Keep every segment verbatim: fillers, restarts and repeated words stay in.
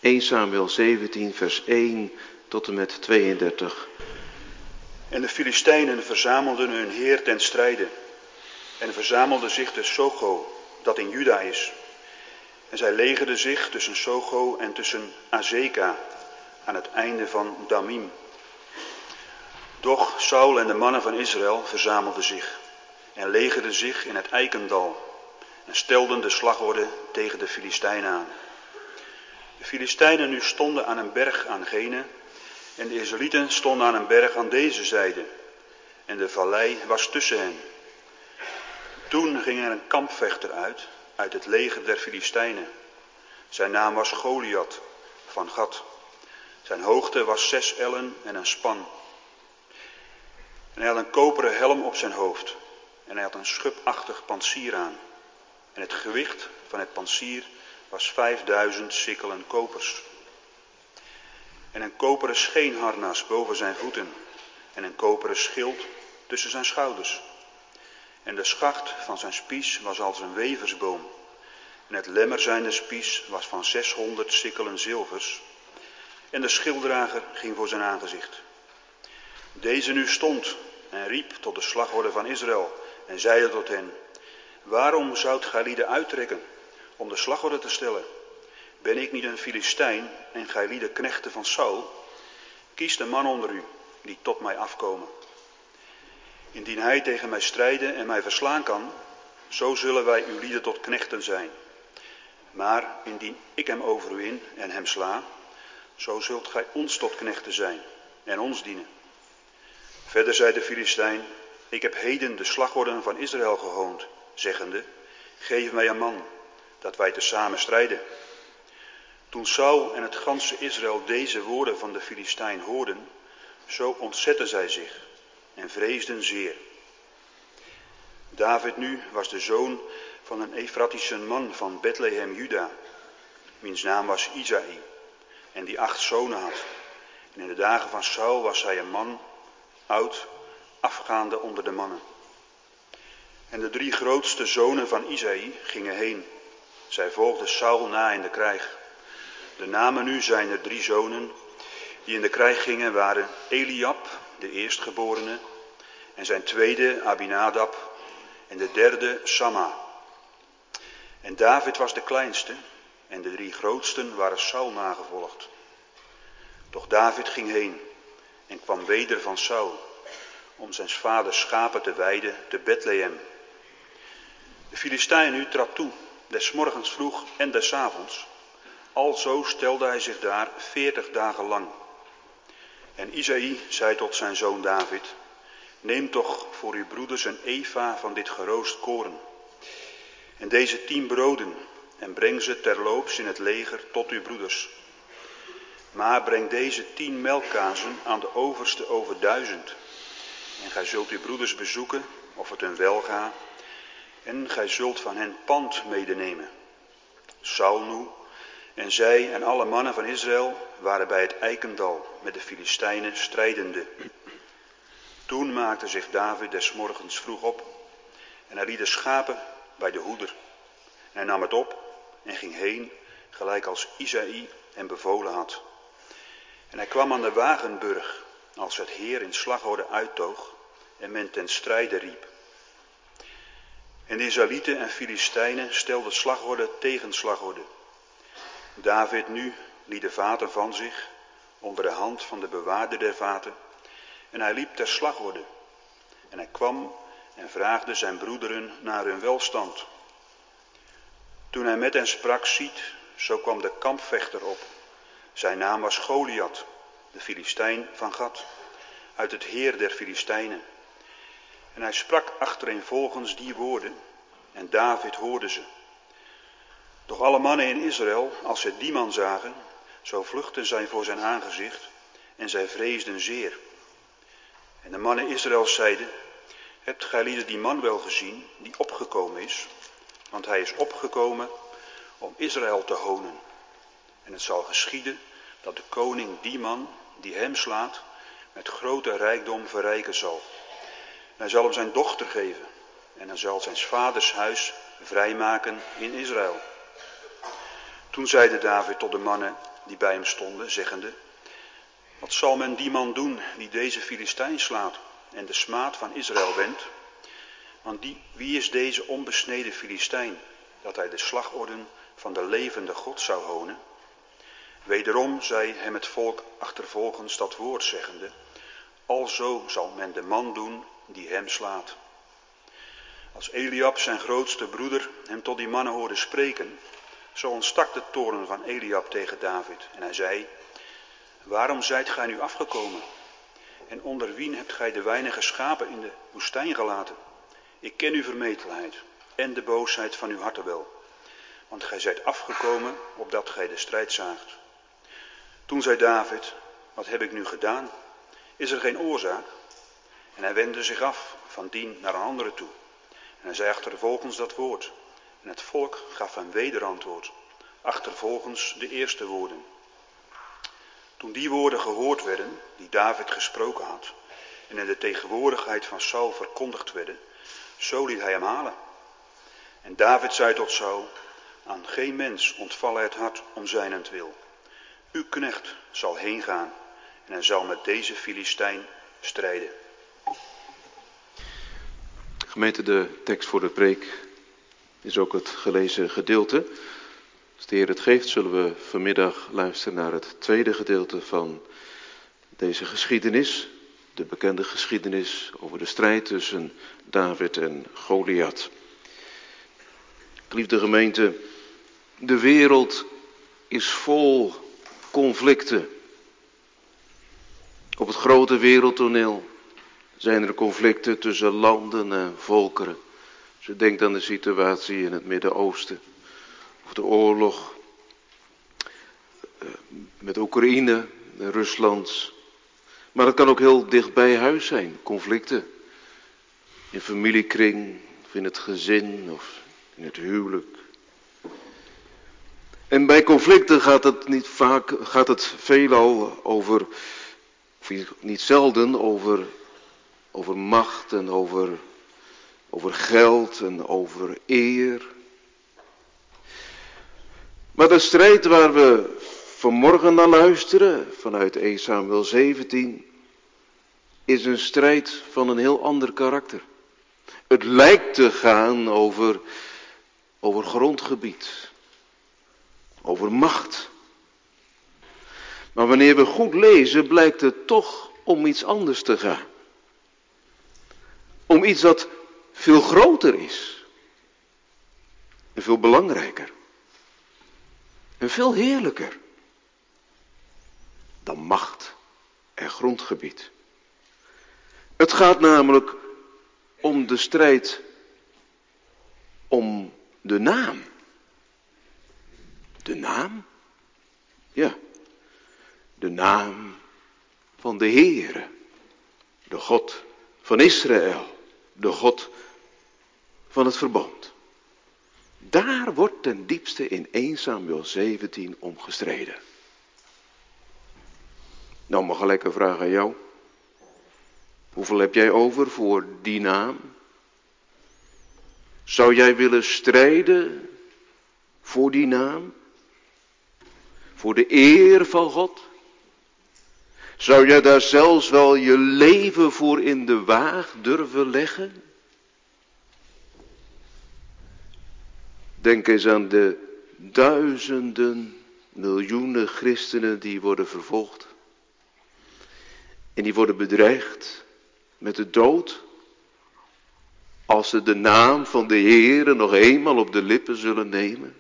eerste Samuel zeventien, vers één tot en met tweeëndertig. En de Filistijnen verzamelden hun heer ten strijde en verzamelden zich te Socho, dat in Juda is. En zij legerden zich tussen Socho en tussen Azeka, aan het einde van Damim. Doch Saul en de mannen van Israël verzamelden zich en legerden zich in het Eikendal en stelden de slagorde tegen de Filistijnen aan. De Filistijnen nu stonden aan een berg aan gene en de Israëlieten stonden aan een berg aan deze zijde en de vallei was tussen hen. Toen ging er een kampvechter uit, uit het leger der Filistijnen. Zijn naam was Goliath van Gat. Zijn hoogte was zes ellen en een span. En hij had een koperen helm op zijn hoofd en hij had een schubachtig pantsier aan. En het gewicht van het pantsier was vijfduizend sikkelen kopers. En een koperen scheenharnas boven zijn voeten en een koperen schild tussen zijn schouders. En de schacht van zijn spies was als een weversboom. En het lemmer zijnde spies was van zeshonderd sikkelen zilvers. En de schilddrager ging voor zijn aangezicht. Deze nu stond en riep tot de slagorde van Israël en zeide tot hen: waarom zoudt gij lieden uittrekken om de slagorde te stellen? Ben ik niet een Filistijn en gij lieden knechten van Saul? Kiest een man onder u die tot mij afkomen. Indien hij tegen mij strijden en mij verslaan kan, zo zullen wij uw lieden tot knechten zijn. Maar indien ik hem overwin en hem sla, zo zult gij ons tot knechten zijn en ons dienen. Verder zei de Filistijn: ik heb heden de slagorden van Israël gehoond, zeggende: geef mij een man, dat wij tezamen strijden. Toen Saul en het ganse Israël deze woorden van de Filistijn hoorden, zo ontzetten zij zich en vreesden zeer. David nu was de zoon van een Efratische man van Bethlehem, Juda, wiens naam was Isaï, en die acht zonen had. En in de dagen van Saul was hij een man, oud, afgaande onder de mannen. En de drie grootste zonen van Isaï gingen heen. Zij volgden Saul na in de krijg. De namen nu zijn er drie zonen die in de krijg gingen waren Eliab, de eerstgeborene, en zijn tweede Abinadab, en de derde Samma. En David was de kleinste, en de drie grootsten waren Saul nagevolgd. Doch David ging heen en kwam weder van Saul, om zijn vaders schapen te weiden te Bethlehem. De Filistijn nu trad toe, des morgens vroeg en des avonds. Alzo stelde hij zich daar veertig dagen lang. En Isaï zei tot zijn zoon David: neem toch voor uw broeders een eva van dit geroost koren. En deze tien broden, en breng ze terloops in het leger tot uw broeders. Maar breng deze tien melkkazen aan de overste over duizend. En gij zult uw broeders bezoeken, of het hun welga, en gij zult van hen pand medenemen. Saul nu en zij en alle mannen van Israël waren bij het Eikendal met de Filistijnen strijdende. Toen maakte zich David des morgens vroeg op en hij liet de schapen bij de hoeder. En hij nam het op en ging heen, gelijk als Isaï hem bevolen had. En hij kwam aan de Wagenburg, als het heer in slagorde uittoog en men ten strijde riep. En de Israëlieten en Filistijnen stelden slagorde tegen slagorde. David nu liet de vaten van zich onder de hand van de bewaarder der vaten en hij liep ter slagorde. En hij kwam en vraagde zijn broederen naar hun welstand. Toen hij met hen sprak, ziet, zo kwam de kampvechter op. Zijn naam was Goliath, de Filistijn van Gat, uit het heer der Filistijnen. En hij sprak achtereenvolgens die woorden, en David hoorde ze. Doch alle mannen in Israël, als zij die man zagen, zo vluchtten zij voor zijn aangezicht, en zij vreesden zeer. En de mannen Israëls zeiden: hebt gij lieden die man wel gezien, die opgekomen is? Want hij is opgekomen om Israël te honen. En het zal geschieden dat de koning die man, die hem slaat, met grote rijkdom verrijken zal. En hij zal hem zijn dochter geven, en hij zal zijn vaders huis vrijmaken in Israël. Toen zeide David tot de mannen: die bij hem stonden, zeggende: wat zal men die man doen die deze Filistijn slaat en de smaad van Israël wendt? Want die, wie is deze onbesneden Filistijn, dat hij de slagorden van de levende God zou honen? Wederom zei hem het volk achtervolgens dat woord zeggende: alzo zal men de man doen die hem slaat. Als Eliab, zijn grootste broeder, hem tot die mannen hoorde spreken, zo ontstak de toorn van Eliab tegen David. En hij zei: waarom zijt gij nu afgekomen? En onder wien hebt gij de weinige schapen in de woestijn gelaten? Ik ken uw vermetelheid en de boosheid van uw harten wel. Want gij zijt afgekomen opdat gij de strijd zaagt. Toen zei David: wat heb ik nu gedaan? Is er geen oorzaak? En hij wendde zich af van dien naar een andere toe. En hij zei achtervolgens dat woord. En het volk gaf hem wederantwoord, achtervolgens de eerste woorden. Toen die woorden gehoord werden, die David gesproken had, en in de tegenwoordigheid van Saul verkondigd werden, zo liet hij hem halen. En David zei tot Saul: aan geen mens ontvallen het hart om zijnentwil. Uw knecht zal heen gaan en hij zal met deze Filistijn strijden. Gemeente, de tekst voor de preek is ook het gelezen gedeelte. Als de Heer het geeft, zullen we vanmiddag luisteren naar het tweede gedeelte van deze geschiedenis. De bekende geschiedenis over de strijd tussen David en Goliath. Geliefde gemeente, de wereld is vol conflicten. Op het grote wereldtoneel zijn er conflicten tussen landen en volkeren. Als je denkt aan de situatie in het Midden-Oosten, of de oorlog met Oekraïne en Rusland. Maar het kan ook heel dicht bij huis zijn, conflicten. In familiekring, of in het gezin, of in het huwelijk. En bij conflicten gaat het niet vaak, gaat het veelal over, of niet zelden over, over macht en over, over geld en over eer. Maar de strijd waar we vanmorgen naar luisteren, vanuit eerste Samuel zeventien, is een strijd van een heel ander karakter. Het lijkt te gaan over, over grondgebied, over macht. Maar wanneer we goed lezen, blijkt het toch om iets anders te gaan. Om iets dat veel groter is. En veel belangrijker. En veel heerlijker. Dan macht en grondgebied. Het gaat namelijk om de strijd om de naam. De naam? Ja. De naam van de Heere. De God van Israël. De God van het verbond. Daar wordt ten diepste in eerste Samuel zeventien om gestreden. Nou mag ik lekker vragen aan jou. Hoeveel heb jij over voor die naam? Zou jij willen strijden voor die naam? Voor de eer van God? Zou jij daar zelfs wel je leven voor in de waag durven leggen? Denk eens aan de duizenden, miljoenen christenen die worden vervolgd. En die worden bedreigd met de dood. Als ze de naam van de Heere nog eenmaal op de lippen zullen nemen.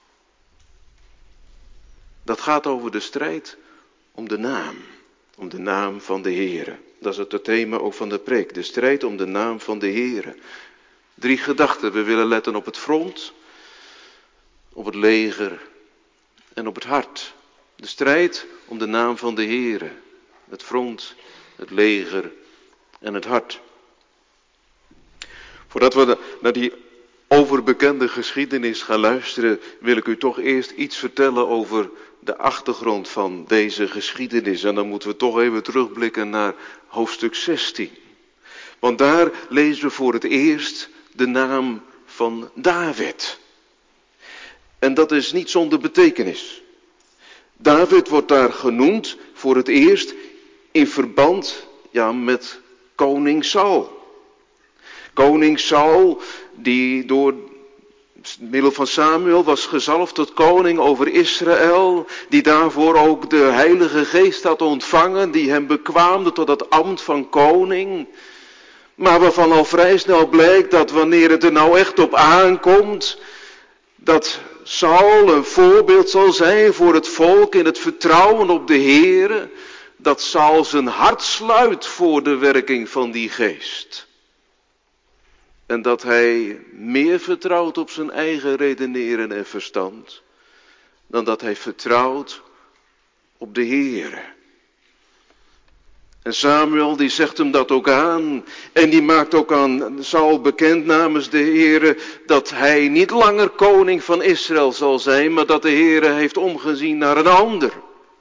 Dat gaat over de strijd om de naam. Om de naam van de Heere. Dat is het thema ook van de preek. De strijd om de naam van de Heere. Drie gedachten. We willen letten op het front. Op het leger. En op het hart. De strijd om de naam van de Heere. Het front, het leger en het hart. Voordat we naar die overbekende geschiedenis gaan luisteren, wil ik u toch eerst iets vertellen over de achtergrond van deze geschiedenis. En dan moeten we toch even terugblikken naar hoofdstuk zestien. Want daar lezen we voor het eerst de naam van David. En dat is niet zonder betekenis. David wordt daar genoemd voor het eerst in verband ja, met koning Saul. Koning Saul, die door middel van Samuel was gezalfd tot koning over Israël, die daarvoor ook de Heilige Geest had ontvangen, die hem bekwaamde tot het ambt van koning. Maar waarvan al vrij snel blijkt dat wanneer het er nou echt op aankomt, dat Saul een voorbeeld zal zijn voor het volk in het vertrouwen op de Here, dat Saul zijn hart sluit voor de werking van die geest. En dat hij meer vertrouwt op zijn eigen redeneren en verstand, dan dat hij vertrouwt op de Heere. En Samuel die zegt hem dat ook aan. En die maakt ook aan Saul bekend namens de Heere dat hij niet langer koning van Israël zal zijn, maar dat de Heere heeft omgezien naar een ander.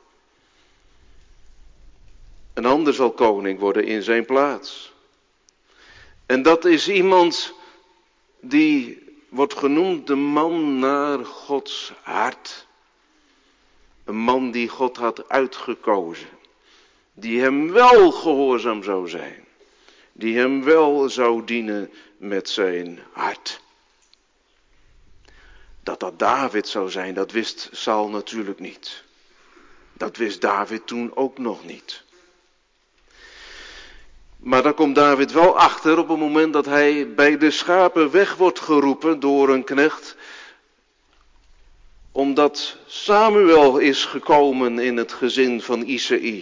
Een ander zal koning worden in zijn plaats. En dat is iemand die wordt genoemd de man naar Gods hart. Een man die God had uitgekozen. Die hem wel gehoorzaam zou zijn. Die hem wel zou dienen met zijn hart. Dat dat David zou zijn, dat wist Saul natuurlijk niet. Dat wist David toen ook nog niet. Maar daar komt David wel achter op het moment dat hij bij de schapen weg wordt geroepen door een knecht. Omdat Samuel is gekomen in het gezin van Isaï.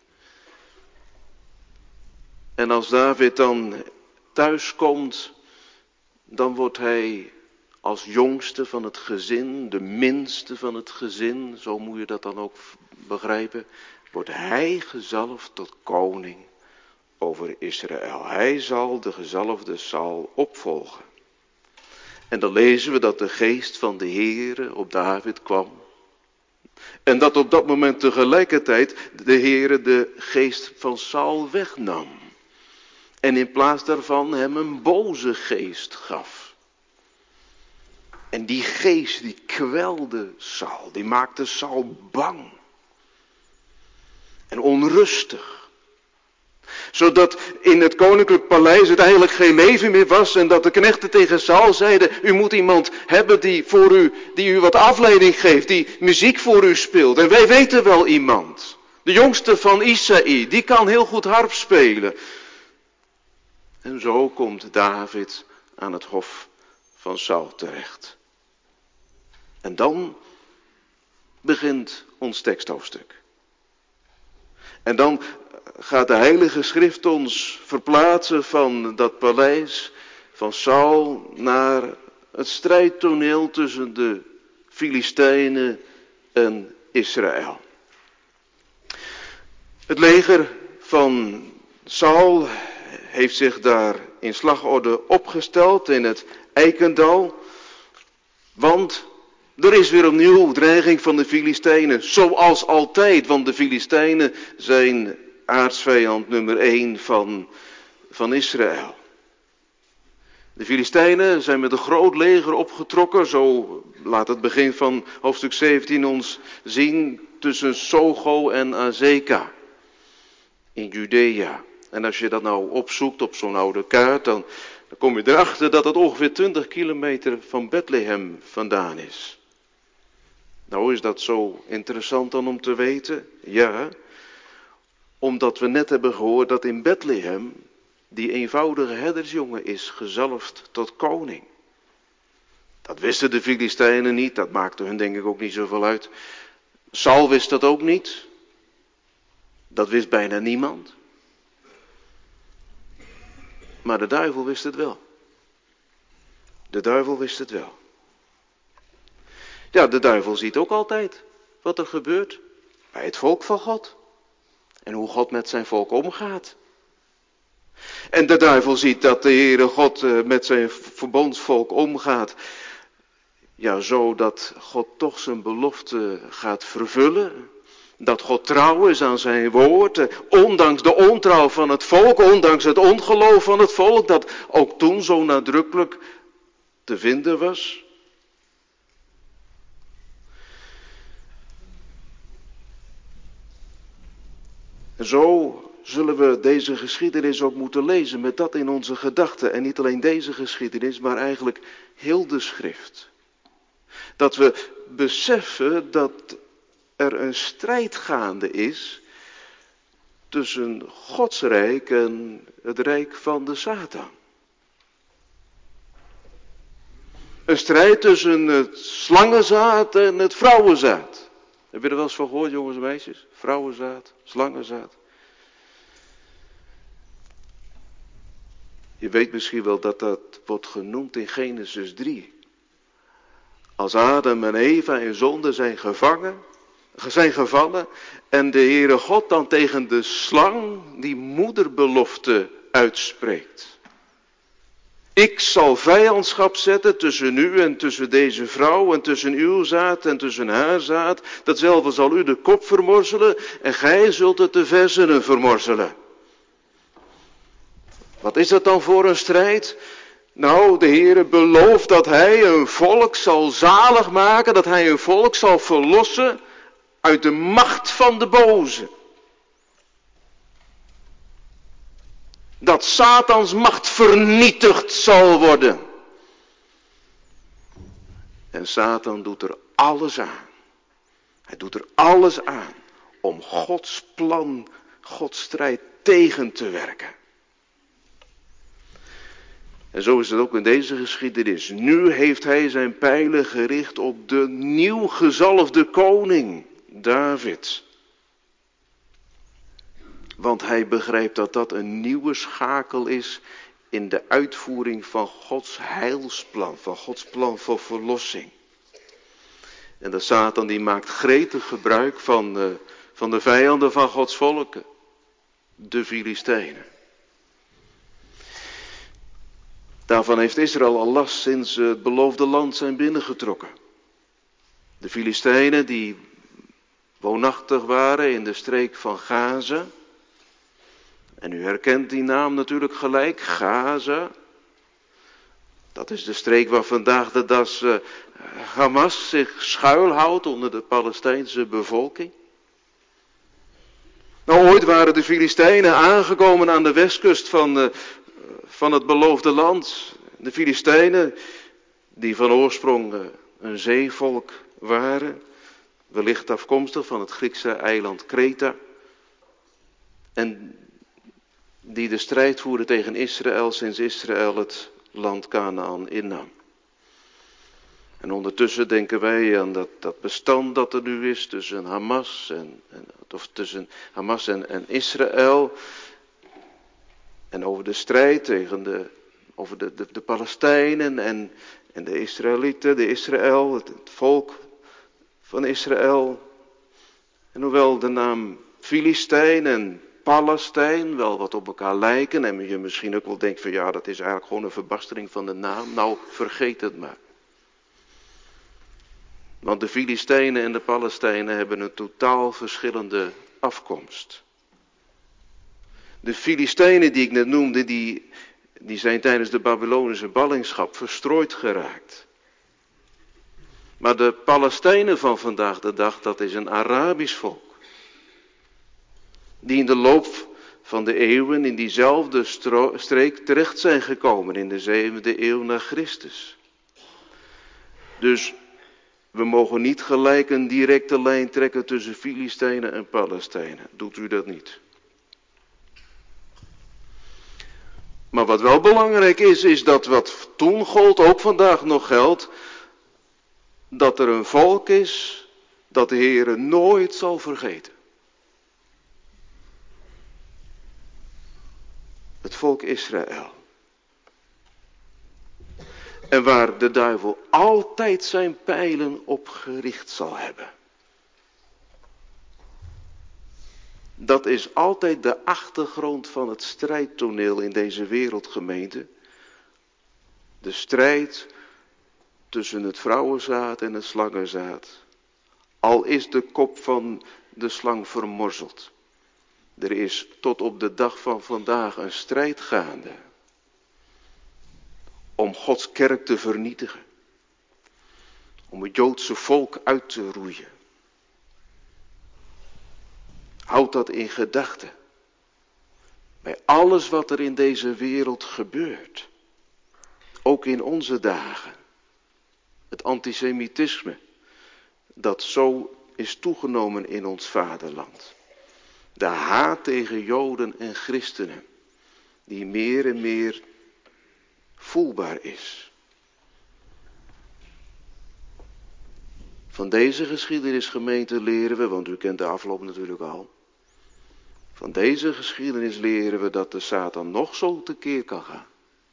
En als David dan thuis komt, dan wordt hij als jongste van het gezin, de minste van het gezin, zo moet je dat dan ook begrijpen, wordt hij gezalfd tot koning over Israël. Hij zal de gezalfde Saul opvolgen. En dan lezen we dat de geest van de Heere op David kwam. En dat op dat moment tegelijkertijd de Heere de geest van Saul wegnam. En in plaats daarvan hem een boze geest gaf. En die geest die kwelde Saul, die maakte Saul bang. En onrustig. Zodat in het koninklijk paleis het eigenlijk geen leven meer was. En dat de knechten tegen Saul zeiden, u moet iemand hebben die voor u, die u wat afleiding geeft. Die muziek voor u speelt. En wij weten wel iemand. De jongste van Isaï, die kan heel goed harp spelen. En zo komt David aan het hof van Saul terecht. En dan begint ons teksthoofdstuk. En dan gaat de Heilige Schrift ons verplaatsen van dat paleis van Saul naar het strijdtoneel tussen de Filistijnen en Israël. Het leger van Saul heeft zich daar in slagorde opgesteld in het Eikendal. Want er is weer opnieuw dreiging van de Filistijnen, zoals altijd. Want de Filistijnen zijn aartsvijand nummer één van, van Israël. De Filistijnen zijn met een groot leger opgetrokken, zo laat het begin van hoofdstuk zeventien ons zien, tussen Sogo en Azeka in Judea. En als je dat nou opzoekt op zo'n oude kaart, dan, dan kom je erachter dat het ongeveer twintig kilometer van Bethlehem vandaan is. Nou, is dat zo interessant dan om te weten? Ja, omdat we net hebben gehoord dat in Bethlehem die eenvoudige herdersjongen is gezalfd tot koning. Dat wisten de Filistijnen niet, dat maakte hun denk ik ook niet zoveel uit. Saul wist dat ook niet. Dat wist bijna niemand. Maar de duivel wist het wel. De duivel wist het wel. Ja, de duivel ziet ook altijd wat er gebeurt bij het volk van God. En hoe God met zijn volk omgaat. En de duivel ziet dat de Heere God met zijn verbondsvolk omgaat. Ja, zo dat God toch zijn belofte gaat vervullen. Dat God trouw is aan zijn woord. Ondanks de ontrouw van het volk. Ondanks het ongeloof van het volk. Dat ook toen zo nadrukkelijk te vinden was. En zo zullen we deze geschiedenis ook moeten lezen met dat in onze gedachten. En niet alleen deze geschiedenis, maar eigenlijk heel de schrift. Dat we beseffen dat er een strijd gaande is tussen Gods rijk en het rijk van de Satan. Een strijd tussen het slangenzaad en het vrouwenzaad. Heb je er wel eens van gehoord, jongens en meisjes? Vrouwenzaad, slangenzaad. Je weet misschien wel dat dat wordt genoemd in Genesis drie. Als Adam en Eva in zonde zijn gevangen, zijn gevallen en de Heere God dan tegen de slang die moederbelofte uitspreekt. Ik zal vijandschap zetten tussen u en tussen deze vrouw en tussen uw zaad en tussen haar zaad. Datzelfde zal u de kop vermorzelen en gij zult het de versenen vermorzelen. Wat is dat dan voor een strijd? Nou, de Heere belooft dat hij een volk zal zalig maken, dat hij een volk zal verlossen uit de macht van de boze. Dat Satans macht vernietigd zal worden. En Satan doet er alles aan. Hij doet er alles aan om Gods plan, Gods strijd tegen te werken. En zo is het ook in deze geschiedenis. Nu heeft hij zijn pijlen gericht op de nieuw gezalfde koning, David. Want hij begrijpt dat dat een nieuwe schakel is in de uitvoering van Gods heilsplan, van Gods plan voor verlossing. En de Satan die maakt gretig gebruik van, uh, van de vijanden van Gods volken, de Filistijnen. Daarvan heeft Israël al last sinds ze het beloofde land zijn binnengetrokken. De Filistijnen die woonachtig waren in de streek van Gaza. En u herkent die naam natuurlijk gelijk, Gaza. Dat is de streek waar vandaag de dag uh, Hamas zich schuilhoudt onder de Palestijnse bevolking. Nou, ooit waren de Filistijnen aangekomen aan de westkust van, uh, van het beloofde land. De Filistijnen, die van oorsprong uh, een zeevolk waren, wellicht afkomstig van het Griekse eiland Kreta. En die de strijd voerden tegen Israël sinds Israël het land Kanaan innam. En ondertussen denken wij aan dat, dat bestand dat er nu is tussen Hamas en, en, of tussen Hamas en, en Israël. En over de strijd tegen de, over de, de, de Palestijnen en, en de Israëlieten, de Israël, het, het volk van Israël. En hoewel de naam Filistijn en Palestijn wel wat op elkaar lijken en je misschien ook wel denkt van ja, dat is eigenlijk gewoon een verbastering van de naam. Nou, vergeet het maar. Want de Filistijnen en de Palestijnen hebben een totaal verschillende afkomst. De Filistijnen die ik net noemde, die, die zijn tijdens de Babylonische ballingschap verstrooid geraakt. Maar de Palestijnen van vandaag de dag, dat is een Arabisch volk. Die in de loop van de eeuwen in diezelfde stro- streek terecht zijn gekomen in de zevende eeuw na Christus. Dus we mogen niet gelijk een directe lijn trekken tussen Filistijnen en Palestijnen. Doet u dat niet. Maar wat wel belangrijk is, is dat wat toen gold, ook vandaag nog geldt, dat er een volk is dat de Heere nooit zal vergeten. Het volk Israël. En waar de duivel altijd zijn pijlen op gericht zal hebben. Dat is altijd de achtergrond van het strijdtoneel in deze wereldgemeente. De strijd tussen het vrouwenzaad en het slangenzaad. Al is de kop van de slang vermorzeld. Er is tot op de dag van vandaag een strijd gaande. Om Gods kerk te vernietigen. Om het Joodse volk uit te roeien. Houd Houd dat in gedachten. Bij alles wat er in deze wereld gebeurt. Ook in onze dagen. Het antisemitisme. Dat zo is toegenomen in ons vaderland. De haat tegen Joden en christenen. Die meer en meer voelbaar is. Van deze geschiedenisgemeente leren we, want u kent de afloop natuurlijk al. Van deze geschiedenis leren we dat de Satan nog zo tekeer kan gaan.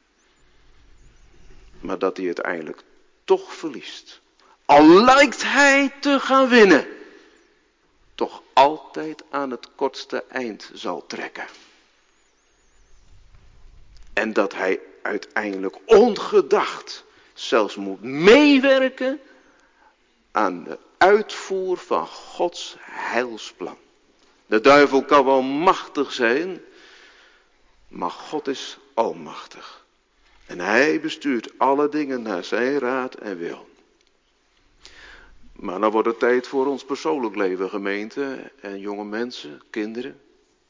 Maar dat hij uiteindelijk toch verliest. Al lijkt hij te gaan winnen. Toch altijd aan het kortste eind zal trekken. En dat hij uiteindelijk ongedacht zelfs moet meewerken aan de uitvoer van Gods heilsplan. De duivel kan wel machtig zijn, maar God is almachtig. En hij bestuurt alle dingen naar zijn raad en wil. Maar dan wordt het tijd voor ons persoonlijk leven, gemeente en jonge mensen, kinderen.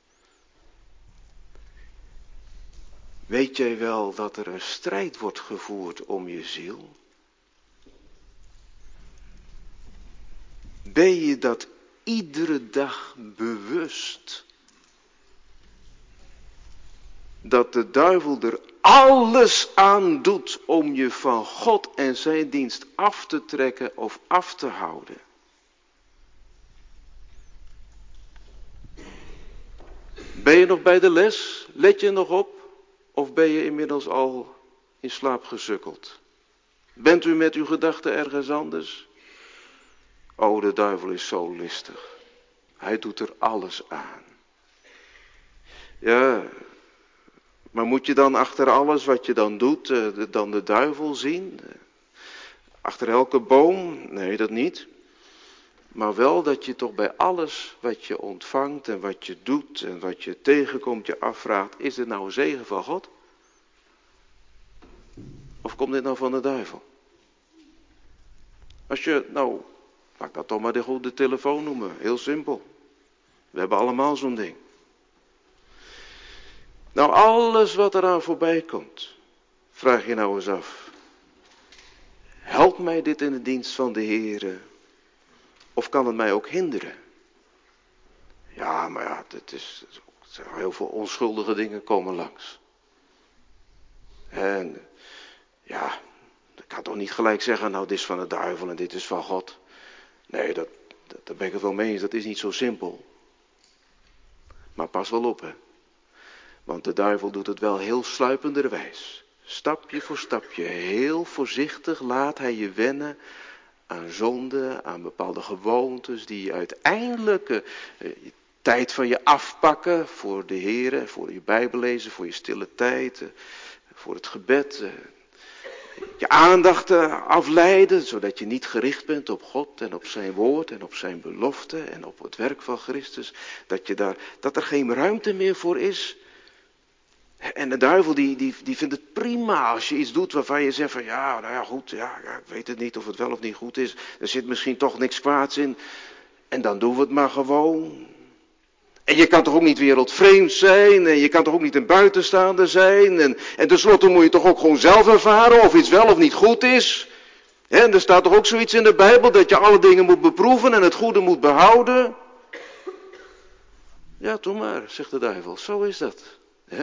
Weet jij wel dat er een strijd wordt gevoerd om je ziel? Ben je dat iedere dag bewust? Dat de duivel er alles aan doet om je van God en zijn dienst af te trekken of af te houden. Ben je nog bij de les? Let je nog op? Of ben je inmiddels al in slaap gesukkeld? Bent u met uw gedachten ergens anders? Oh, de duivel is zo listig. Hij doet er alles aan. Ja, maar moet je dan achter alles wat je dan doet, dan de duivel zien? Achter elke boom? Nee, dat niet. Maar wel dat je toch bij alles wat je ontvangt en wat je doet en wat je tegenkomt, je afvraagt, is dit nou een zegen van God? Of komt dit nou van de duivel? Als je, nou, laat ik dat toch maar de goede telefoon noemen, heel simpel. We hebben allemaal zo'n ding. Nou, alles wat eraan voorbij komt, vraag je nou eens af. Helpt mij dit in de dienst van de Heere? Of kan het mij ook hinderen? Ja, maar ja, het is, heel veel onschuldige dingen komen langs. En ja, ik kan toch niet gelijk zeggen, nou dit is van de duivel en dit is van God. Nee, dat, dat, daar ben ik het wel mee eens, dat is niet zo simpel. Maar pas wel op, hè. Want de duivel doet het wel heel sluipenderwijs. Stapje voor stapje, heel voorzichtig laat hij je wennen aan zonde, aan bepaalde gewoontes die uiteindelijk uh, tijd van je afpakken voor de Heere, voor je Bijbel lezen, voor je stille tijd, uh, voor het gebed. Uh, je aandacht uh, afleiden, zodat je niet gericht bent op God en op zijn woord en op zijn belofte en op het werk van Christus. Dat, je daar, dat er geen ruimte meer voor is. En de duivel die, die, die vindt het prima als je iets doet waarvan je zegt van ja, nou ja goed, ja, ja, ik weet het niet of het wel of niet goed is. Er zit misschien toch niks kwaads in. En dan doen we het maar gewoon. En je kan toch ook niet wereldvreemd zijn. En je kan toch ook niet een buitenstaander zijn. En, en tenslotte moet je toch ook gewoon zelf ervaren of iets wel of niet goed is. He, en er staat toch ook zoiets in de Bijbel dat je alle dingen moet beproeven en het goede moet behouden. Ja, doe maar, zegt de duivel. Zo is dat. He?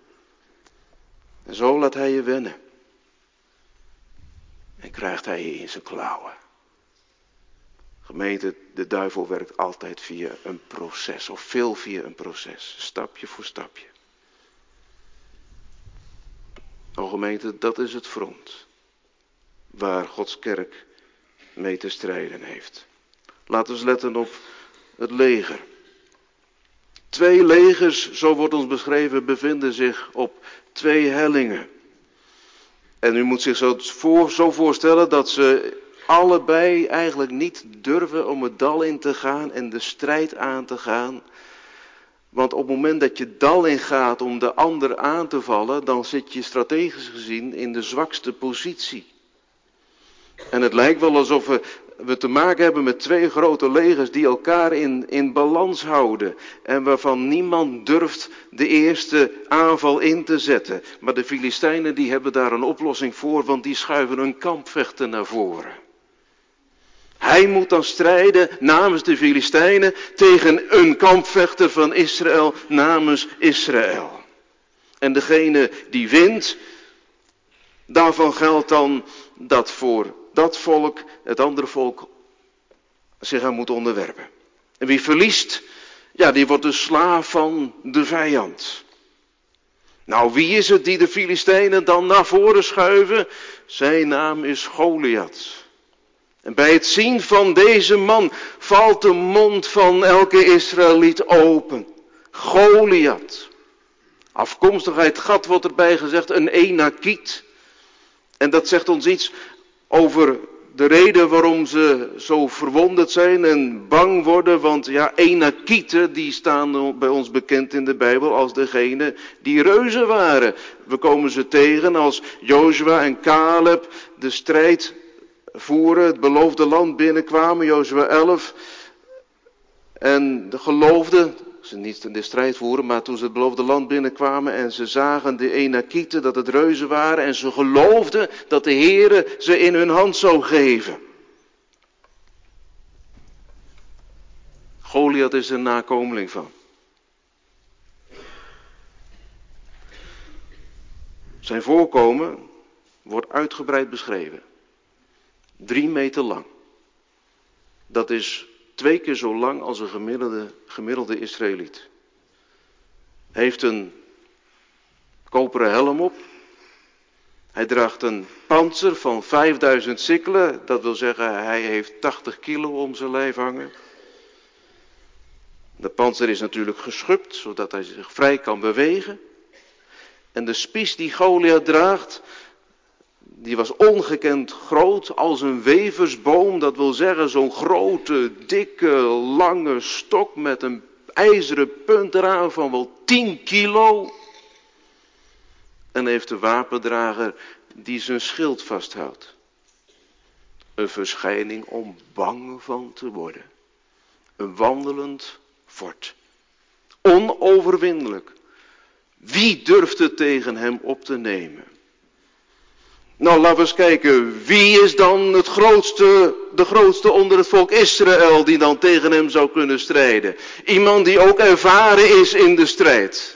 En zo laat hij je wennen. En krijgt hij je in zijn klauwen. Gemeente, de duivel werkt altijd via een proces. Of veel via een proces. Stapje voor stapje. O gemeente, dat is het front. Waar Gods kerk mee te strijden heeft. Laten we letten op het leger. Twee legers, zo wordt ons beschreven, bevinden zich op twee hellingen. En u moet zich zo, voor, zo voorstellen dat ze allebei eigenlijk niet durven om het dal in te gaan en de strijd aan te gaan. Want op het moment dat je het dal in gaat om de ander aan te vallen, dan zit je strategisch gezien in de zwakste positie. En het lijkt wel alsof er we te maken hebben met twee grote legers die elkaar in, in balans houden. En waarvan niemand durft de eerste aanval in te zetten. Maar de Filistijnen die hebben daar een oplossing voor, want die schuiven een kampvechter naar voren. Hij moet dan strijden namens de Filistijnen tegen een kampvechter van Israël namens Israël. En degene die wint, daarvan geldt dan dat voor dat volk, het andere volk, zich aan moet onderwerpen. En wie verliest, ja, die wordt de slaaf van de vijand. Nou, wie is het die de Filistijnen dan naar voren schuiven? Zijn naam is Goliath. En bij het zien van deze man valt de mond van elke Israëliet open. Goliath. Afkomstig uit Gat wordt erbij gezegd een Enakiet. En dat zegt ons iets over de reden waarom ze zo verwonderd zijn en bang worden. Want ja, Enakieten die staan bij ons bekend in de Bijbel als degene die reuzen waren. We komen ze tegen als Jozua en Caleb de strijd voeren, het beloofde land binnenkwamen, Jozua elf. En de geloofden, ze niet in de strijd voeren, maar toen ze het beloofde land binnenkwamen en ze zagen de Enakieten dat het reuzen waren en ze geloofden dat de Heere ze in hun hand zou geven. Goliath is er een nakomeling van. Zijn voorkomen wordt uitgebreid beschreven. Drie meter lang. Dat is twee keer zo lang als een gemiddelde, gemiddelde Israëliet. Hij heeft een koperen helm op. Hij draagt een pantser van vijfduizend sikkelen. Dat wil zeggen, hij heeft tachtig kilo om zijn lijf hangen. De pantser is natuurlijk geschubt, zodat hij zich vrij kan bewegen. En de spies die Goliath draagt, die was ongekend groot als een weversboom. Dat wil zeggen zo'n grote, dikke, lange stok met een ijzeren punt eraan van wel tien kilo. En heeft de wapendrager die zijn schild vasthoudt. Een verschijning om bang van te worden. Een wandelend fort. Onoverwinnelijk. Wie durft het tegen hem op te nemen? Nou, laten we eens kijken. Wie is dan het grootste, de grootste onder het volk Israël die dan tegen hem zou kunnen strijden? Iemand die ook ervaren is in de strijd.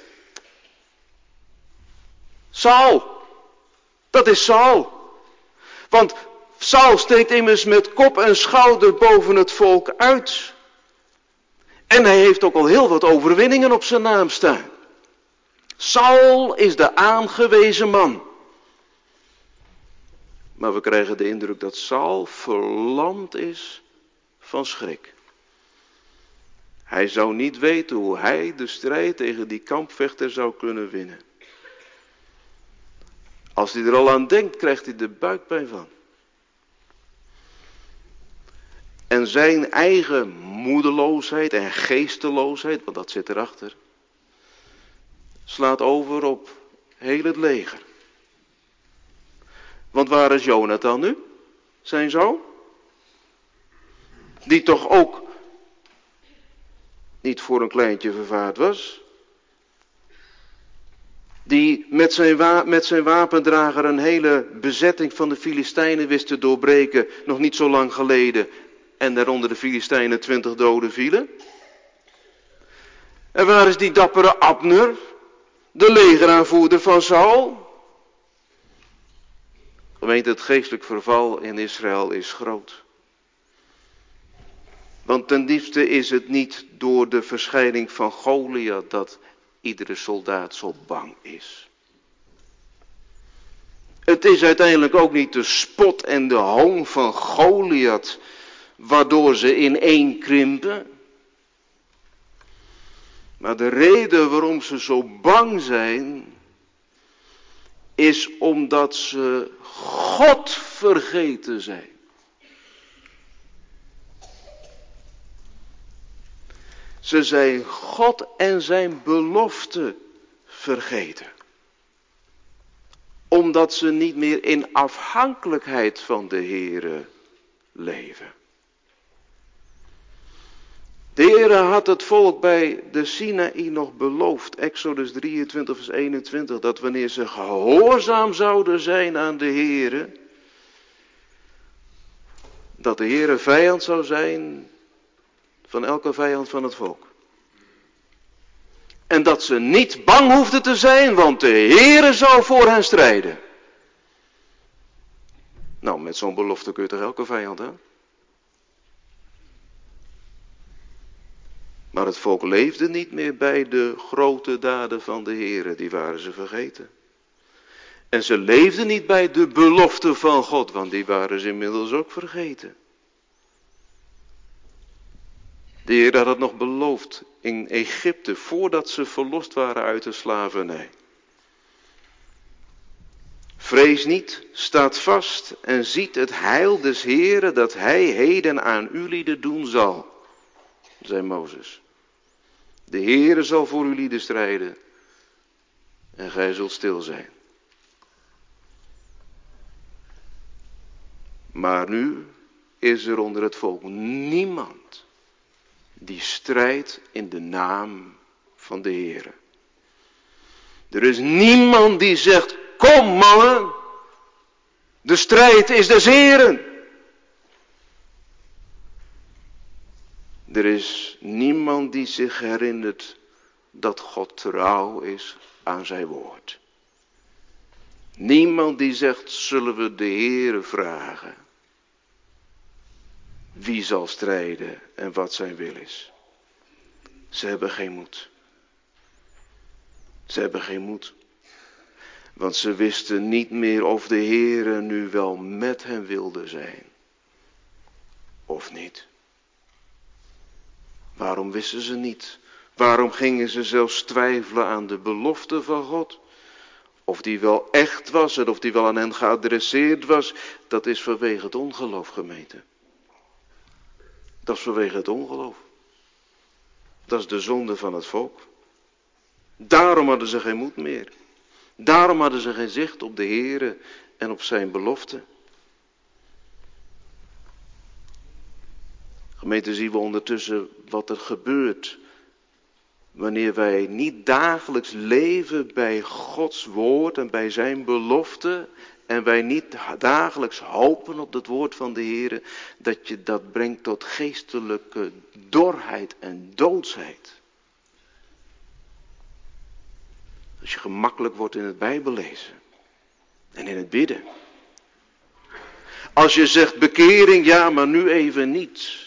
Saul. Dat is Saul. Want Saul steekt immers met kop en schouder boven het volk uit. En hij heeft ook al heel wat overwinningen op zijn naam staan. Saul is de aangewezen man. Maar we krijgen de indruk dat Saul verlamd is van schrik. Hij zou niet weten hoe hij de strijd tegen die kampvechter zou kunnen winnen. Als hij er al aan denkt, krijgt hij de buikpijn van. En zijn eigen moedeloosheid en geesteloosheid, want dat zit erachter, slaat over op heel het leger. Want waar is Jonathan nu? Zijn zoon? Die toch ook niet voor een kleintje vervaard was. Die met zijn, wa- met zijn wapendrager een hele bezetting van de Filistijnen wist te doorbreken, nog niet zo lang geleden. En daaronder de Filistijnen twintig doden vielen. En waar is die dappere Abner, de legeraanvoerder van Saul? Gemeente, het geestelijk verval in Israël is groot. Want ten diepste is het niet door de verschijning van Goliath dat iedere soldaat zo bang is. Het is uiteindelijk ook niet de spot en de hoon van Goliath waardoor ze ineen krimpen. Maar de reden waarom ze zo bang zijn, is omdat ze God vergeten zijn. Ze zijn God en zijn belofte vergeten. Omdat ze niet meer in afhankelijkheid van de Heere leven. De Heere had het volk bij de Sinaï nog beloofd, Exodus drieëntwintig vers eenentwintig, dat wanneer ze gehoorzaam zouden zijn aan de Heere, dat de Heere vijand zou zijn van elke vijand van het volk. En dat ze niet bang hoefden te zijn, want de Heere zou voor hen strijden. Nou, met zo'n belofte kun je toch elke vijand, hè? Maar het volk leefde niet meer bij de grote daden van de Heere, die waren ze vergeten. En ze leefden niet bij de belofte van God, want die waren ze inmiddels ook vergeten. De Heer had het nog beloofd in Egypte, voordat ze verlost waren uit de slavernij. Vrees niet, staat vast en ziet het heil des Heeren dat hij heden aan u lieden doen zal, zei Mozes. De Heere zal voor u lieden strijden en gij zult stil zijn. Maar nu is er onder het volk niemand die strijdt in de naam van de Heere. Er is niemand die zegt, kom mannen, de strijd is des Heeren. Er is niemand die zich herinnert dat God trouw is aan zijn woord. Niemand die zegt, zullen we de Heere vragen. Wie zal strijden en wat zijn wil is. Ze hebben geen moed. Ze hebben geen moed. Want ze wisten niet meer of de Heere nu wel met hen wilde zijn. Of niet. Waarom wisten ze niet? Waarom gingen ze zelfs twijfelen aan de belofte van God? Of die wel echt was en of die wel aan hen geadresseerd was, dat is vanwege het ongeloof, gemeente. Dat is vanwege het ongeloof. Dat is de zonde van het volk. Daarom hadden ze geen moed meer. Daarom hadden ze geen zicht op de Heere en op zijn belofte. Gemeente, zien we ondertussen wat er gebeurt wanneer wij niet dagelijks leven bij Gods woord en bij zijn belofte en wij niet dagelijks hopen op het woord van de Heere, dat je dat brengt tot geestelijke dorheid en doodsheid. Als je gemakkelijk wordt in het Bijbellezen en in het bidden. Als je zegt bekering, ja, maar nu even niet.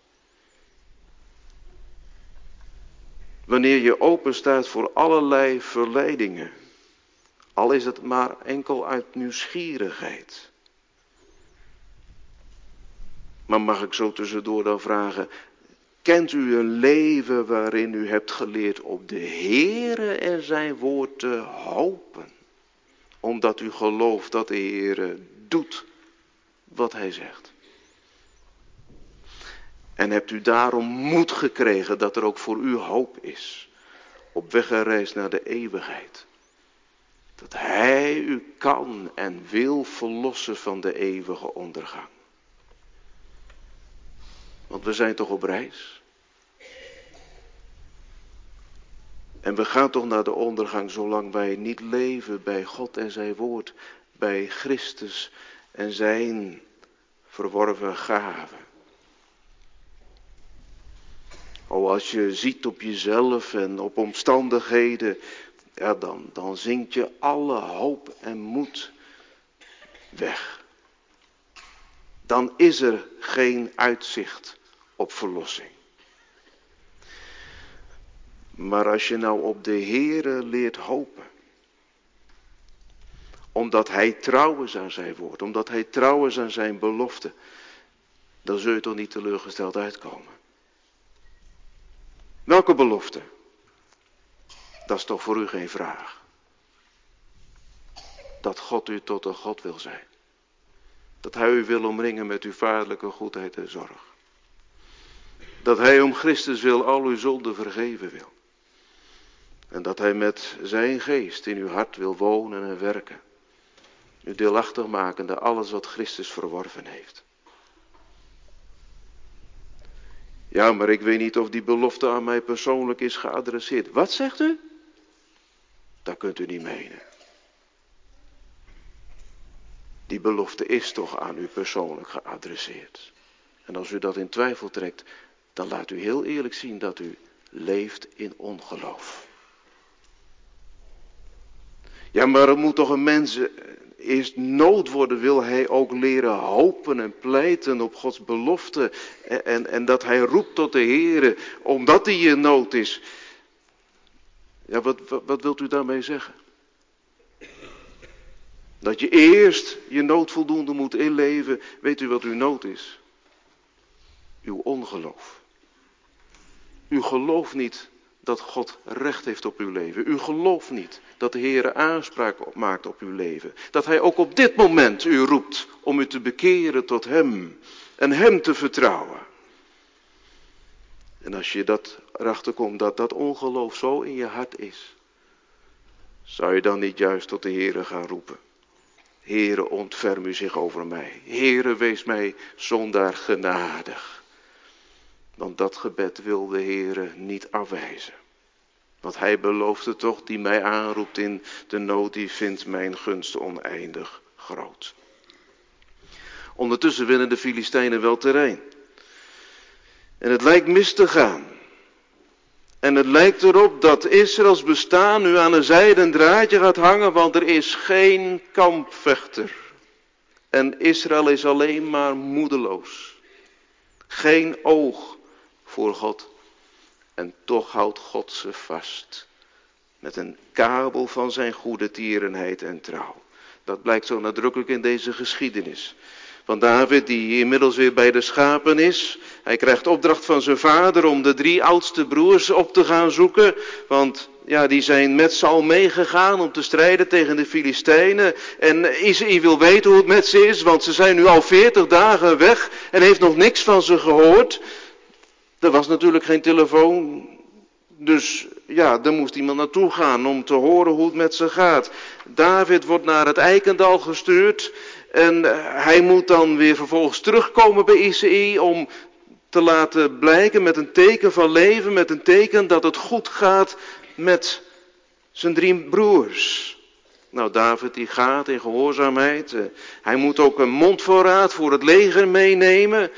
Wanneer je open staat voor allerlei verleidingen. Al is het maar enkel uit nieuwsgierigheid. Maar mag ik zo tussendoor dan vragen, kent u een leven waarin u hebt geleerd op de Heere en zijn woord te hopen? Omdat u gelooft dat de Heere doet wat hij zegt. En hebt u daarom moed gekregen dat er ook voor u hoop is. Op weg en reis naar de eeuwigheid. Dat hij u kan en wil verlossen van de eeuwige ondergang. Want we zijn toch op reis. En we gaan toch naar de ondergang zolang wij niet leven bij God en zijn woord. Bij Christus en zijn verworven gaven. Oh, als je ziet op jezelf en op omstandigheden, ja, dan, dan zinkt je alle hoop en moed weg. Dan is er geen uitzicht op verlossing. Maar als je nou op de Heere leert hopen, omdat hij trouw is aan zijn woord, omdat hij trouw is aan zijn belofte, dan zul je toch niet teleurgesteld uitkomen. Welke belofte? Dat is toch voor u geen vraag. Dat God u tot een God wil zijn. Dat hij u wil omringen met uw vaderlijke goedheid en zorg. Dat hij om Christus wil al uw zonden vergeven wil. En dat hij met zijn geest in uw hart wil wonen en werken. U deelachtig makende alles wat Christus verworven heeft. Ja, maar ik weet niet of die belofte aan mij persoonlijk is geadresseerd. Wat zegt u? Dat kunt u niet menen. Die belofte is toch aan u persoonlijk geadresseerd. En als u dat in twijfel trekt, dan laat u heel eerlijk zien dat u leeft in ongeloof. Ja, maar het moet toch een mens eerst nood worden, wil hij ook leren hopen en pleiten op Gods belofte. En, en, en dat hij roept tot de Heere, omdat hij in nood is. Ja, wat, wat, wat wilt u daarmee zeggen? Dat je eerst je nood voldoende moet inleven. Weet u wat uw nood is? Uw ongeloof. U gelooft niet dat God recht heeft op uw leven. U gelooft niet dat de Heere aanspraak maakt op uw leven. Dat hij ook op dit moment u roept om u te bekeren tot hem. En hem te vertrouwen. En als je dat erachter komt dat dat ongeloof zo in je hart is. Zou je dan niet juist tot de Heere gaan roepen? Heere, ontferm u zich over mij. Heere, wees mij zondaar genadig. Want dat gebed wil de Heere niet afwijzen. Want hij beloofde toch, die mij aanroept in de nood, die vindt mijn gunst oneindig groot. Ondertussen winnen de Filistijnen wel terrein. En het lijkt mis te gaan. En het lijkt erop dat Israëls bestaan nu aan een zijden draadje gaat hangen, want er is geen kampvechter. En Israël is alleen maar moedeloos. Geen oog voor God. En toch houdt God ze vast. Met een kabel van zijn goede tierenheid en trouw. Dat blijkt zo nadrukkelijk in deze geschiedenis. Van David, die inmiddels weer bij de schapen is. Hij krijgt opdracht van zijn vader om de drie oudste broers op te gaan zoeken. Want ja, die zijn met Saul meegegaan om te strijden tegen de Filistijnen. En Isaïe wil weten hoe het met ze is, want ze zijn nu al veertig dagen weg en heeft nog niks van ze gehoord. Er was natuurlijk geen telefoon. Dus ja, er moest iemand naartoe gaan om te horen hoe het met ze gaat. David wordt naar het Eikendal gestuurd. En hij moet dan weer vervolgens terugkomen bij Isaïe om te laten blijken met een teken van leven, met een teken dat het goed gaat met zijn drie broers. Nou, David die gaat in gehoorzaamheid. Hij moet ook een mondvoorraad voor het leger meenemen.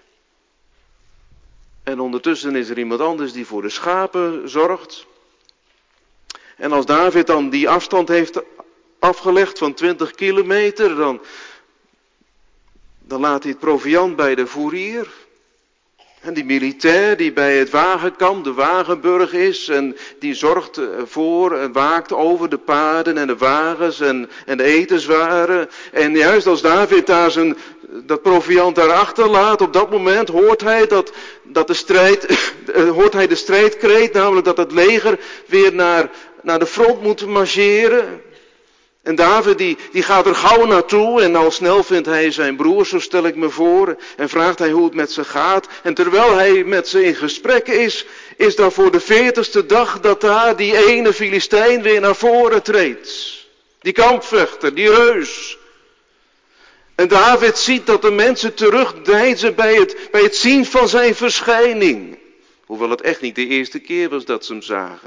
En ondertussen is er iemand anders die voor de schapen zorgt. En als David dan die afstand heeft afgelegd van twintig kilometer, dan, dan laat hij het proviand bij de voerier. En die militair die bij het wagenkamp, de Wagenburg is, en die zorgt voor en waakt over de paarden en de wagens en, en de etenswaren. En juist als David daar zijn, dat proviand daar achterlaat, op dat moment hoort hij dat, dat de strijd, hoort hij de strijdkreet, namelijk dat het leger weer naar, naar de front moet marcheren. En David die, die gaat er gauw naartoe en al snel vindt hij zijn broer, zo stel ik me voor. En vraagt hij hoe het met ze gaat. En terwijl hij met ze in gesprek is, is daar voor de veertigste dag dat daar die ene Filistijn weer naar voren treedt. Die kampvechter, die reus. En David ziet dat de mensen terugdeinzen bij het, bij het zien van zijn verschijning. Hoewel het echt niet de eerste keer was dat ze hem zagen.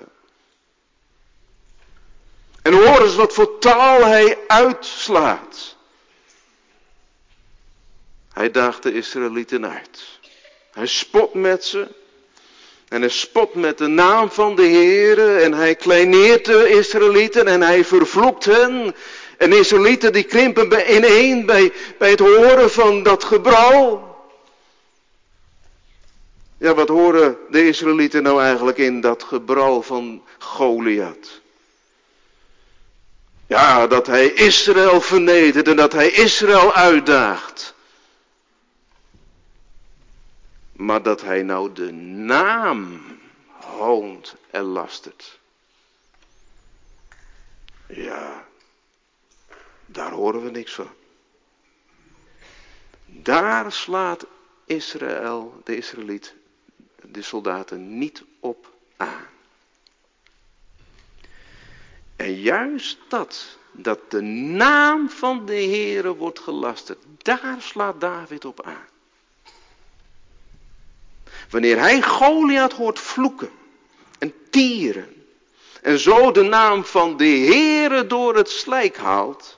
En hoor eens wat voor taal hij uitslaat. Hij daagt de Israëlieten uit. Hij spot met ze. En hij spot met de naam van de Heere. En hij kleineert de Israëlieten en hij vervloekt hen. En de Israëlieten die krimpen ineen bij, bij het horen van dat gebrouw. Ja, wat horen de Israëlieten nou eigenlijk in dat gebrouw van Goliath? Ja, dat hij Israël vernedert en dat hij Israël uitdaagt. Maar dat hij nou de naam hoont en lastert. Ja, daar horen we niks van. Daar slaat Israël, de Israëliet, de soldaten niet op aan. En juist dat, dat de naam van de Heere wordt gelasterd, daar slaat David op aan. Wanneer hij Goliath hoort vloeken en tieren en zo de naam van de Heere door het slijk haalt,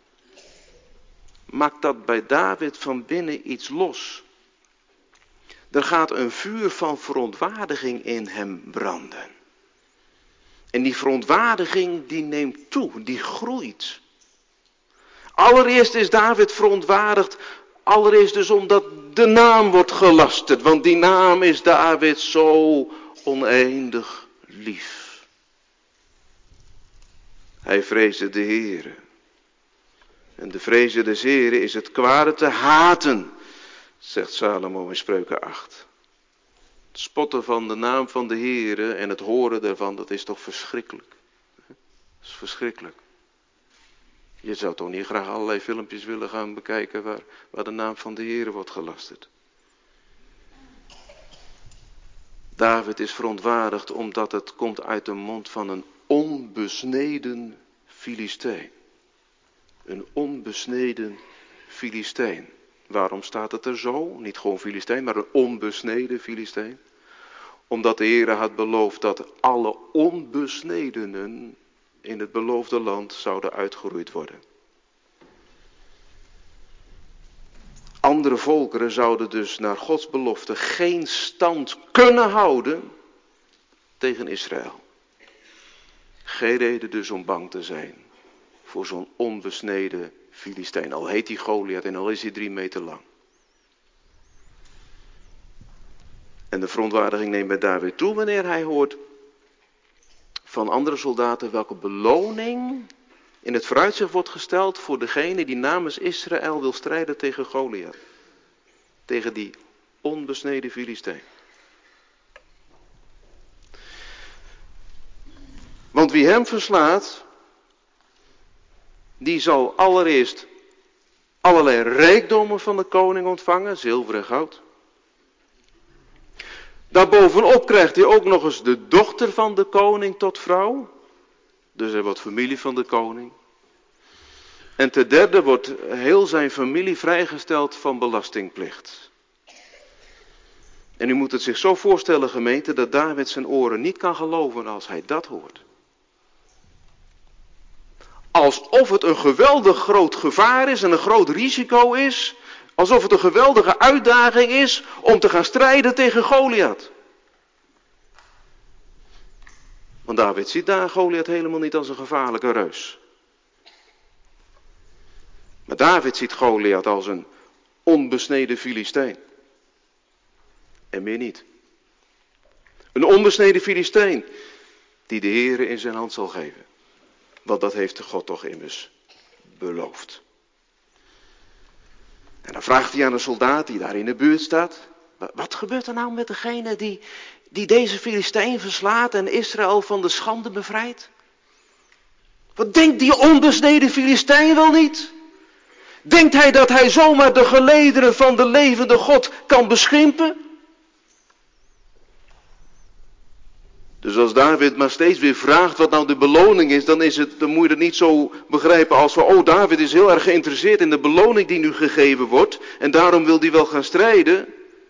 maakt dat bij David van binnen iets los. Er gaat een vuur van verontwaardiging in hem branden. En die verontwaardiging die neemt toe, die groeit. Allereerst is David verontwaardigd, allereerst dus omdat de naam wordt gelasterd. Want die naam is David zo oneindig lief. Hij vreesde de Heere. En de vreze des Heeren is het kwade te haten, zegt Salomo in Spreuken acht. Het spotten van de naam van de Heere en het horen daarvan, dat is toch verschrikkelijk. Dat is verschrikkelijk. Je zou toch niet graag allerlei filmpjes willen gaan bekijken waar, waar de naam van de Heere wordt gelasterd. David is verontwaardigd omdat het komt uit de mond van een onbesneden Filistijn. Een onbesneden Filistijn. Waarom staat het er zo? Niet gewoon Filistijn, maar een onbesneden Filistijn. Omdat de Heere had beloofd dat alle onbesnedenen in het beloofde land zouden uitgeroeid worden. Andere volkeren zouden dus naar Gods belofte geen stand kunnen houden tegen Israël. Geen reden dus om bang te zijn voor zo'n onbesneden Filistijn. Al heet hij Goliath en al is hij drie meter lang. En de verontwaardiging neemt bij David toe wanneer hij hoort van andere soldaten welke beloning in het vooruitzicht wordt gesteld voor degene die namens Israël wil strijden tegen Goliath. Tegen die onbesneden Filistijn. Want wie hem verslaat, die zal allereerst allerlei rijkdommen van de koning ontvangen, zilver en goud. Daarbovenop krijgt hij ook nog eens de dochter van de koning tot vrouw. Dus hij wordt familie van de koning. En ten derde wordt heel zijn familie vrijgesteld van belastingplicht. En u moet het zich zo voorstellen, gemeente, dat David zijn oren niet kan geloven als hij dat hoort. Alsof het een geweldig groot gevaar is en een groot risico is. Alsof het een geweldige uitdaging is om te gaan strijden tegen Goliath. Want David ziet daar Goliath helemaal niet als een gevaarlijke reus. Maar David ziet Goliath als een onbesneden Filistijn. En meer niet. Een onbesneden Filistijn die de Heere in zijn hand zal geven. Want dat heeft de God toch immers beloofd. En dan vraagt hij aan een soldaat die daar in de buurt staat. Wat gebeurt er nou met degene die, die deze Filistijn verslaat en Israël van de schande bevrijdt? Wat denkt die onbesneden Filistijn wel niet? Denkt hij dat hij zomaar de gelederen van de levende God kan beschimpen? Dus als David maar steeds weer vraagt wat nou de beloning is, dan, is het, dan moet je het niet zo begrijpen als van, oh, David is heel erg geïnteresseerd in de beloning die nu gegeven wordt en daarom wil hij wel gaan strijden.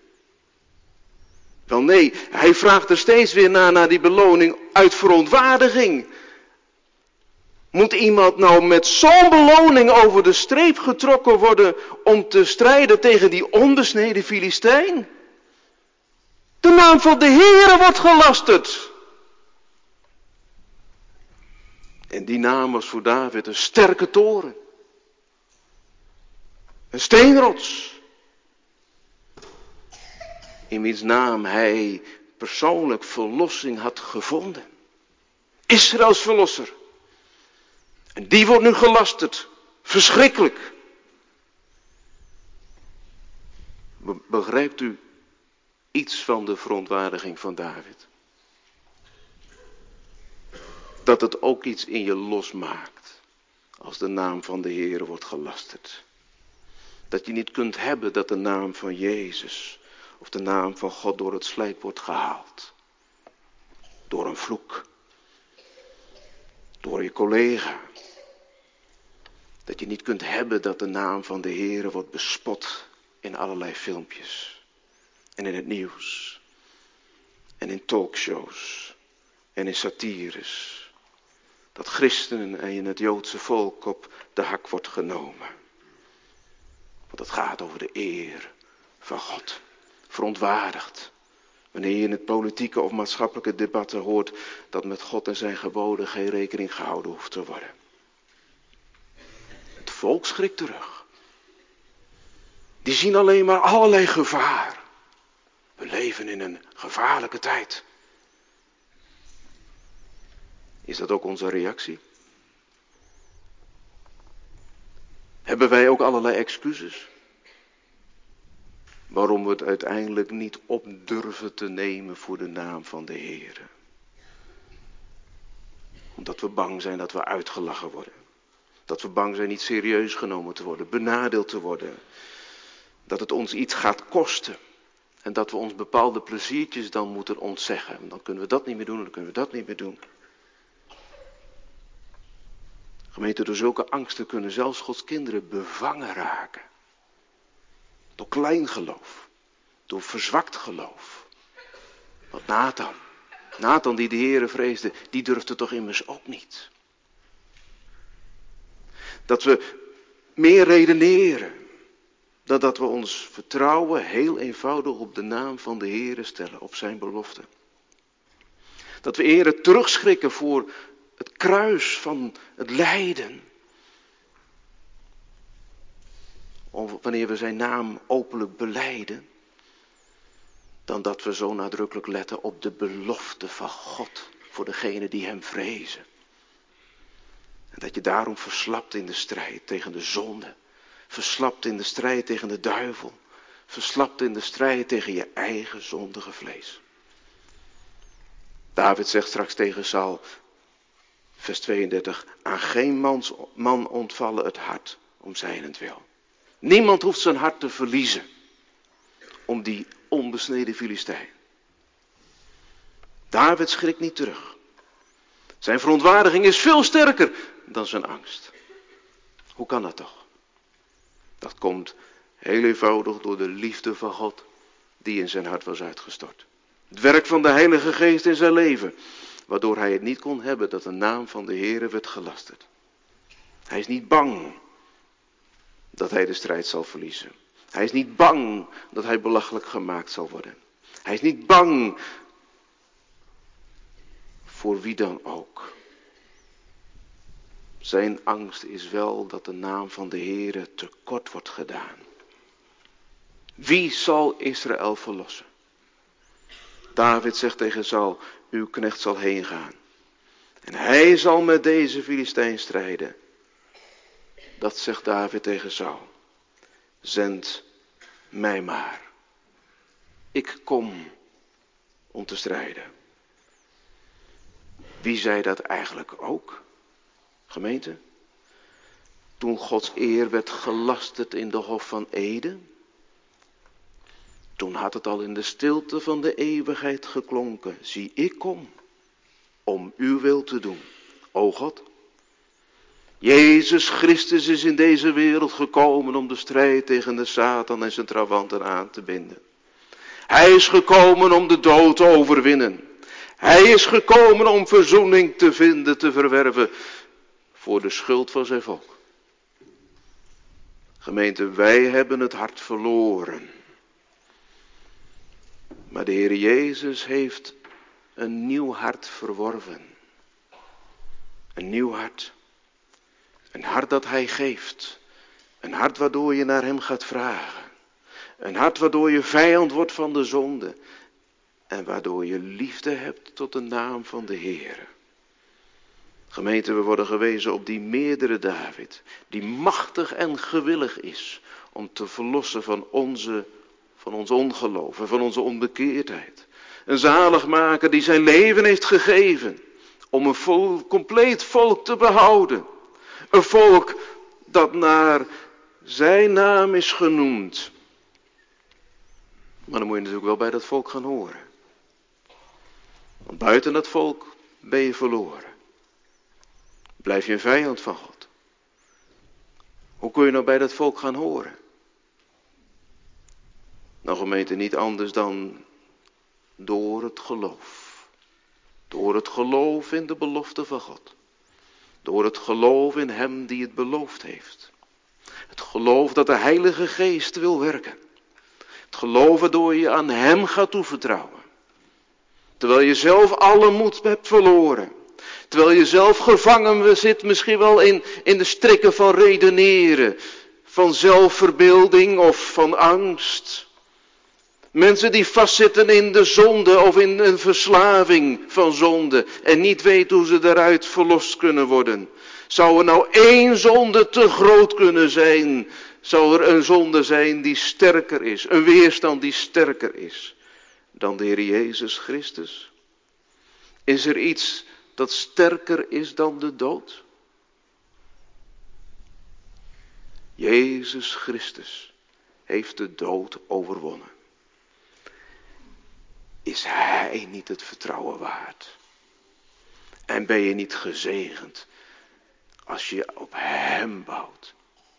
Wel nee, hij vraagt er steeds weer naar, naar die beloning uit verontwaardiging. Moet iemand nou met zo'n beloning over de streep getrokken worden om te strijden tegen die onbesneden Filistijn? De naam van de Heere wordt gelasterd. En die naam was voor David een sterke toren. Een steenrots. In wiens naam hij persoonlijk verlossing had gevonden. Israëls verlosser. En die wordt nu gelasterd. Verschrikkelijk. Be- begrijpt u iets van de verontwaardiging van David? Dat het ook iets in je losmaakt. Als de naam van de Heer wordt gelasterd. Dat je niet kunt hebben dat de naam van Jezus of de naam van God door het slijk wordt gehaald. Door een vloek. Door je collega. Dat je niet kunt hebben dat de naam van de Heer wordt bespot in allerlei filmpjes. En in het nieuws. en in talkshows en in satires. Dat christenen en het Joodse volk op de hak wordt genomen. Want het gaat over de eer van God. Verontwaardigd. Wanneer je in het politieke of maatschappelijke debatten hoort dat met God en zijn geboden geen rekening gehouden hoeft te worden. Het volk schrikt terug. Die zien alleen maar allerlei gevaar. We leven in een gevaarlijke tijd. Is dat ook onze reactie? Hebben wij ook allerlei excuses? Waarom we het uiteindelijk niet op durven te nemen voor de naam van de Heer. Omdat we bang zijn dat we uitgelachen worden. Dat we bang zijn niet serieus genomen te worden, benadeeld te worden. Dat het ons iets gaat kosten. En dat we ons bepaalde pleziertjes dan moeten ontzeggen. Dan kunnen we dat niet meer doen, dan kunnen we dat niet meer doen. Gemeente, door zulke angsten kunnen zelfs Gods kinderen bevangen raken. Door klein geloof. Door verzwakt geloof. Want Nathan, Nathan die de Heere vreesde, die durfde toch immers ook niet. Dat we meer redeneren. Dan dat we ons vertrouwen heel eenvoudig op de naam van de Heere stellen. Op zijn belofte. Dat we eerder terugschrikken voor het kruis van het lijden. Of wanneer we zijn naam openlijk belijden. Dan dat we zo nadrukkelijk letten op de belofte van God. Voor degenen die hem vrezen. En dat je daarom verslapt in de strijd tegen de zonde. Verslapt in de strijd tegen de duivel. Verslapt in de strijd tegen je eigen zondige vlees. David zegt straks tegen Saul, vers tweeëndertig. Aan geen mans, man ontvallen het hart om zijnentwil. Niemand hoeft zijn hart te verliezen. Om die onbesneden Filistijn. David schrikt niet terug. Zijn verontwaardiging is veel sterker dan zijn angst. Hoe kan dat toch? Dat komt heel eenvoudig door de liefde van God die in zijn hart was uitgestort. Het werk van de Heilige Geest in zijn leven, waardoor hij het niet kon hebben dat de naam van de Heere werd gelasterd. Hij is niet bang dat hij de strijd zal verliezen. Hij is niet bang dat hij belachelijk gemaakt zal worden. Hij is niet bang voor wie dan ook. Zijn angst is wel dat de naam van de Heere tekort wordt gedaan. Wie zal Israël verlossen? David zegt tegen Saul, uw knecht zal heen gaan. En hij zal met deze Filistijn strijden. Dat zegt David tegen Saul. Zend mij maar. Ik kom om te strijden. Wie zei dat eigenlijk ook? Gemeente? Toen Gods eer werd gelasterd in de hof van Eden. Toen had het al in de stilte van de eeuwigheid geklonken. Zie, ik kom om uw wil te doen, o God. Jezus Christus is in deze wereld gekomen om de strijd tegen de Satan en zijn trawanten aan te binden. Hij is gekomen om de dood te overwinnen. Hij is gekomen om verzoening te vinden, te verwerven voor de schuld van zijn volk. Gemeente, wij hebben het hart verloren. Maar de Heer Jezus heeft een nieuw hart verworven. Een nieuw hart. Een hart dat hij geeft. Een hart waardoor je naar hem gaat vragen. Een hart waardoor je vijand wordt van de zonde. En waardoor je liefde hebt tot de naam van de Heer. Gemeente, we worden gewezen op die meerdere David. Die machtig en gewillig is om te verlossen van onze, van ons ongeloof en van onze onbekeerdheid. Een zaligmaker die zijn leven heeft gegeven om een vol, compleet volk te behouden. Een volk dat naar zijn naam is genoemd. Maar dan moet je natuurlijk wel bij dat volk gaan horen. Want buiten dat volk ben je verloren. Blijf je een vijand van God. Hoe kun je nou bij dat volk gaan horen? Nou gemeente, niet anders dan Door het geloof. Door het geloof in de belofte van God. Door het geloof in hem die het beloofd heeft. Het geloof dat de Heilige Geest wil werken. Het geloof waardoor je aan hem gaat toevertrouwen. Terwijl je zelf alle moed hebt verloren. Terwijl je zelf gevangen zit misschien wel in, in de strikken van redeneren. Van zelfverbeelding of van angst. Mensen die vastzitten in de zonde of in een verslaving van zonde. En niet weten hoe ze daaruit verlost kunnen worden. Zou er nou één zonde te groot kunnen zijn? Zou er een zonde zijn die sterker is? Een weerstand die sterker is dan de Heer Jezus Christus? Is er iets dat sterker is dan de dood? Jezus Christus heeft de dood overwonnen. Is hij niet het vertrouwen waard? En ben je niet gezegend als je op hem bouwt?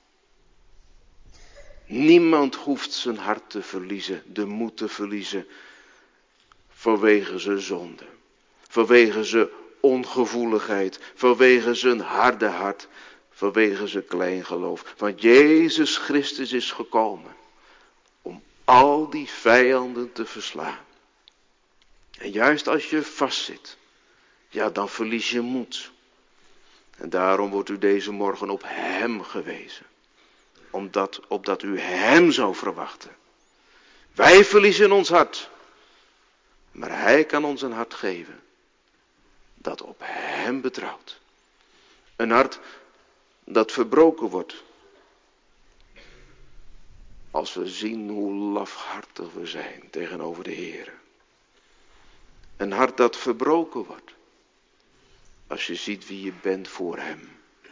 Niemand hoeft zijn hart te verliezen, de moed te verliezen vanwege zijn zonde. Vanwege zijn ongevoeligheid, vanwege zijn harde hart, vanwege zijn kleingeloof. Want Jezus Christus is gekomen om al die vijanden te verslaan. En juist als je vastzit, ja, dan verlies je moed. En daarom wordt u deze morgen op hem gewezen. Omdat, opdat u hem zou verwachten. Wij verliezen ons hart. Maar hij kan ons een hart geven. Dat op hem betrouwt. Een hart dat verbroken wordt. Als we zien hoe lafhartig we zijn tegenover de Heer. Een hart dat verbroken wordt. Als je ziet wie je bent voor hem.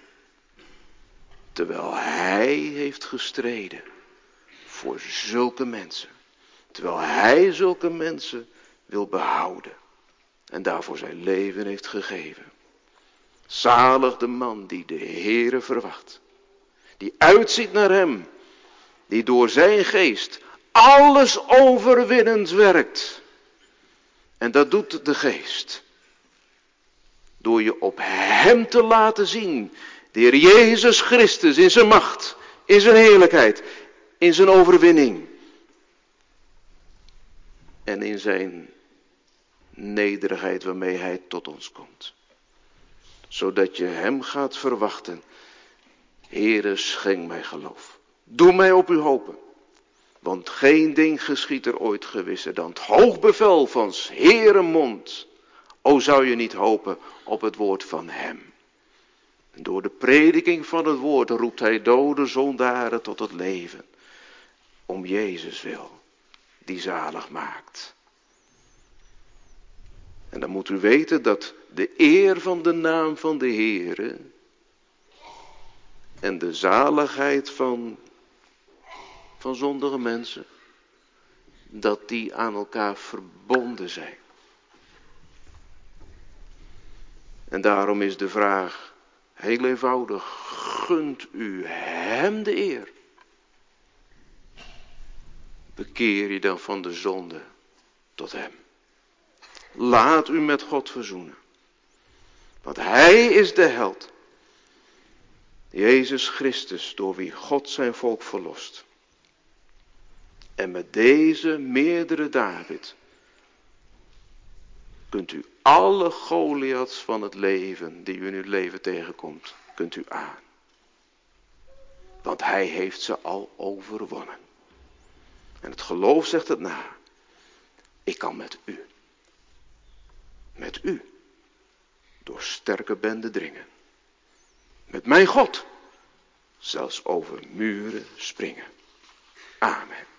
Terwijl hij heeft gestreden voor zulke mensen. Terwijl hij zulke mensen wil behouden. En daarvoor zijn leven heeft gegeven. Zalig de man die de Heere verwacht. Die uitziet naar hem. Die door zijn geest alles overwinnend werkt. En dat doet de geest. Door je op hem te laten zien. De Heer Jezus Christus in zijn macht. In zijn heerlijkheid. In zijn overwinning. En in zijn nederigheid waarmee hij tot ons komt. Zodat je hem gaat verwachten. Heere, schenk mij geloof. Doe mij op u hopen. Want geen ding geschiet er ooit gewisser dan het hoogbevel van 's Heeren mond. O, zou je niet hopen op het woord van hem. En door de prediking van het woord roept hij dode zondaren tot het leven. Om Jezus wil, die zalig maakt. En dan moet u weten dat de eer van de naam van de Heere en de zaligheid van, van zondige mensen, dat die aan elkaar verbonden zijn. En daarom is de vraag heel eenvoudig, gunt u hem de eer? Bekeer je dan van de zonde tot hem. Laat u met God verzoenen. Want hij is de held. Jezus Christus, door wie God zijn volk verlost. En met deze meerdere David kunt u alle Goliaths van het leven die u in uw leven tegenkomt, kunt u aan. Want hij heeft ze al overwonnen. En het geloof zegt het na. Ik kan met u. Met u. Door sterke benden dringen. Met mijn God. Zelfs over muren springen. Amen.